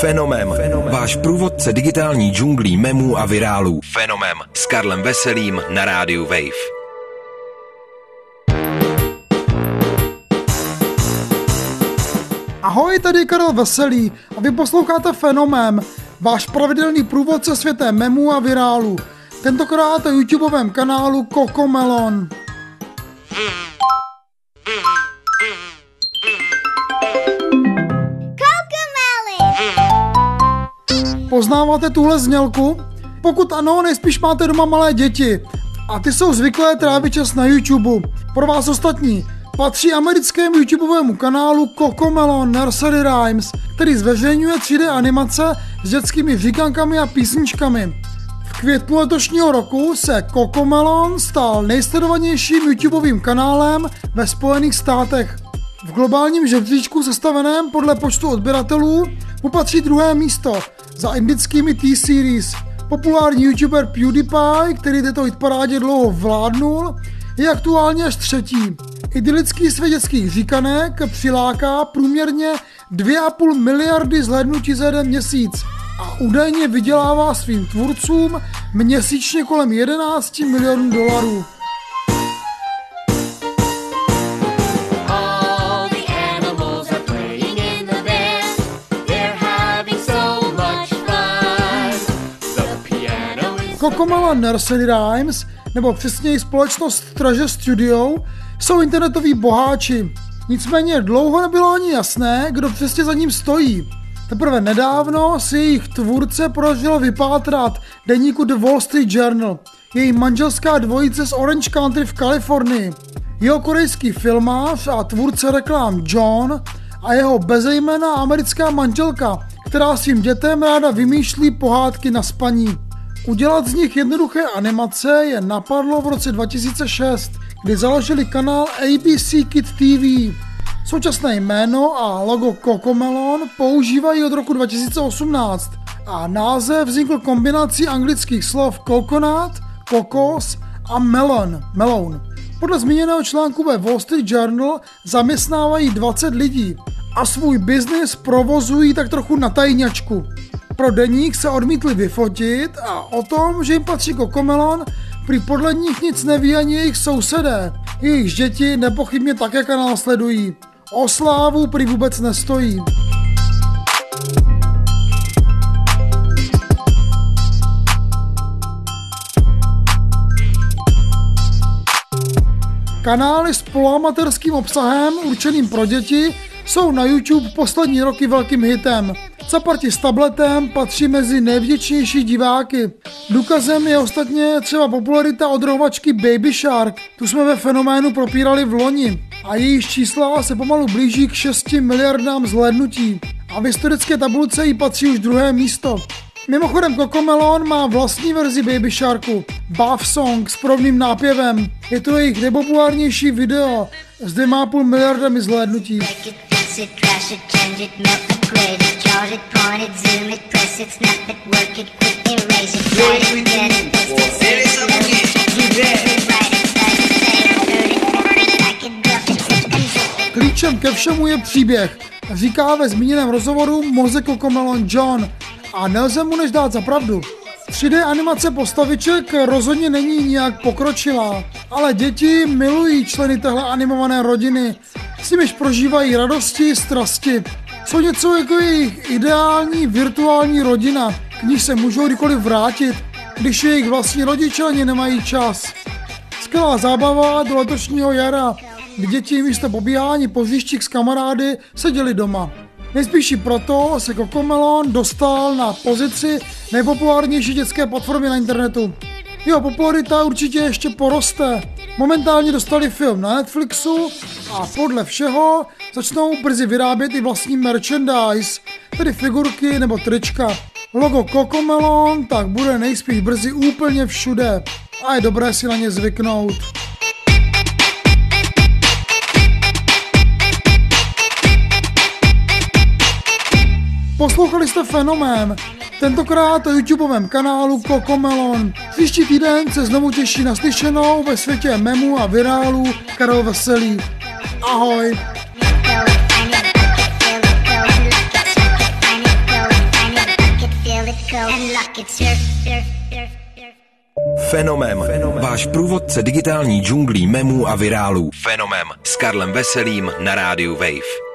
Fenomem. Váš průvodce digitální džunglí memů a virálů. Fenomem s Karlem Veselým na rádiu Wave. Ahoj, tady Karel Veselý a vy posloucháte Fenomem, váš pravidelný průvodce světem memů a virálů. Tentokrát na YouTubeovém kanálu CoComelon. Poznáváte tuhle znělku? Pokud ano, nejspíš máte doma malé děti a ty jsou zvyklé trávit čas na YouTube. Pro vás ostatní patří americkému YouTubeovému kanálu CoComelon Nursery Rhymes, který zveřejňuje 3D animace s dětskými říkankami a písničkami. V květnu letošního roku se CoComelon stal nejsledovanějším YouTubeovým kanálem ve Spojených státech. V globálním žebříčku sestaveném podle počtu odběratelů mu patří druhé místo za indickými T-Series. Populární YouTuber PewDiePie, který této hitparádě dlouho vládnul, je aktuálně až třetí. Idylický svět dětských říkanek přiláká průměrně 2,5 miliardy zhlédnutí za jeden měsíc a údajně vydělává svým tvůrcům měsíčně kolem 11 milionů dolarů. CoComelon Nursery Rhymes, nebo přesněji společnost Treasure Studio, jsou internetoví boháči. Nicméně dlouho nebylo ani jasné, kdo přesně za ním stojí. Teprve nedávno si jejich tvůrce podařilo vypátrat deníku The Wall Street Journal, její manželská dvojice z Orange Country v Kalifornii. Jeho korejský filmář a tvůrce reklam John a jeho bezejmenná americká manželka, která svým dětem ráda vymýšlí pohádky na spaní. Udělat z nich jednoduché animace je napadlo v roce 2006, kdy založili kanál ABC Kid TV. Současné jméno a logo CoComelon používají od roku 2018 a název vznikl kombinací anglických slov coconut, kokos a melon. Podle zmíněného článku ve Wall Street Journal zaměstnávají 20 lidí a svůj biznis provozují tak trochu na tajňačku. Pro deník se odmítli vyfotit a o tom, že jim patří CoComelon, prý podle nich nic neví ani jejich sousedé. Jejich děti nepochybně také kanál sledují. O slávu prý vůbec nestojí. Kanály s poloamatérským obsahem určeným pro děti jsou na YouTube poslední roky velkým hitem. Caparti s tabletem patří mezi nejvděčnější diváky. Důkazem je ostatně třeba popularita odrohovačky Baby Shark. Tu jsme ve Fenoménu propírali v loni a její čísla se pomalu blíží k 6 miliardám zhlédnutí. A v historické tabulce jí patří už druhé místo. Mimochodem CoComelon má vlastní verzi Baby Sharku, Bath Song s podobným nápěvem. Je to jejich nejpopulárnější video s 2,5 miliardami zhlédnutí. Klíčem ke všemu je příběh, říká ve zmíněném rozhovoru mozek CoComelon John a nelze mu než dát za pravdu. 3D animace postaviček rozhodně není nijak pokročilá, ale děti milují členy téhle animované rodiny, s nimiž prožívají radosti, strasti. Jsou něco jako jejich ideální virtuální rodina, k níž se můžou kdykoliv vrátit, když jejich vlastní rodiče ani nemají čas. Skvělá zábava do letošního jara, kdy děti místo pobíhání po hřištích s kamarády seděli doma. Nejspíš proto se CoComelon dostal na pozici nejpopulárnější dětské platformy na internetu. Jeho popularita určitě ještě poroste. Momentálně dostali film na Netflixu a podle všeho začnou brzy vyrábět i vlastní merchandise, tedy figurky nebo trička. Logo CoComelon tak bude nejspíš brzy úplně všude a je dobré si na ně zvyknout. Poslouchali jste Fenomén, tentokrát na YouTubeovém kanálu CoComelon. Příští týden se znovu těší na slyšenou ve světě memů a virálů Karel Veselý. Ahoj! Fenomem. Váš průvodce digitální džunglí memů a virálů. Fenomem s Karlem Veselým na rádiu Wave.